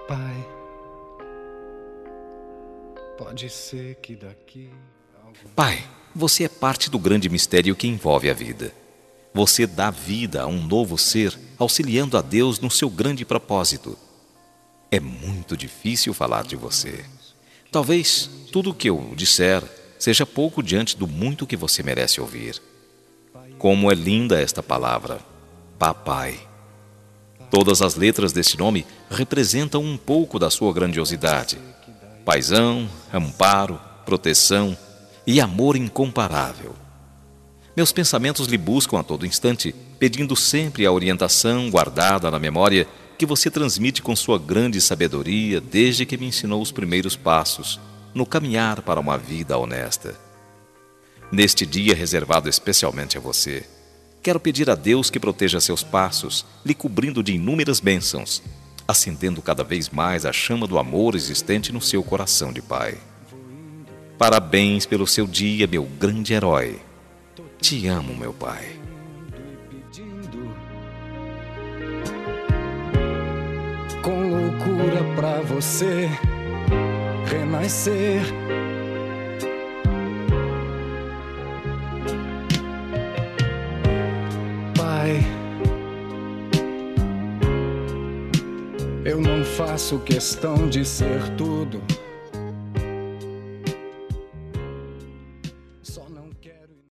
Pai, pode ser que daqui... Pai, você é parte do grande mistério que envolve a vida. Você dá vida a um novo ser, auxiliando a Deus no seu grande propósito. É muito difícil falar de você. Talvez tudo o que eu disser seja pouco diante do muito que você merece ouvir. Como é linda esta palavra, Papai. Todas as letras deste nome representam um pouco da sua grandiosidade. Paizão, amparo, proteção e amor incomparável. Meus pensamentos lhe buscam a todo instante, pedindo sempre a orientação guardada na memória que você transmite com sua grande sabedoria desde que me ensinou os primeiros passos no caminhar para uma vida honesta. Neste dia reservado especialmente a você, quero pedir a Deus que proteja seus passos, lhe cobrindo de inúmeras bênçãos, acendendo cada vez mais a chama do amor existente no seu coração de pai. Parabéns pelo seu dia, meu grande herói. Te amo, meu pai. Com loucura pra você renascer. Pai, eu não faço questão de ser tudo